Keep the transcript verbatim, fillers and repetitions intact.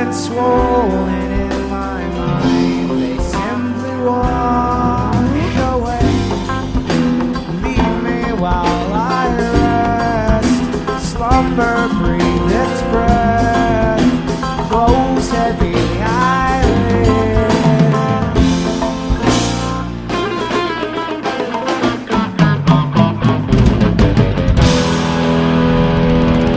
and swollen in my mind. They simply walk away, leave me while I rest. Slumber breathe its breath.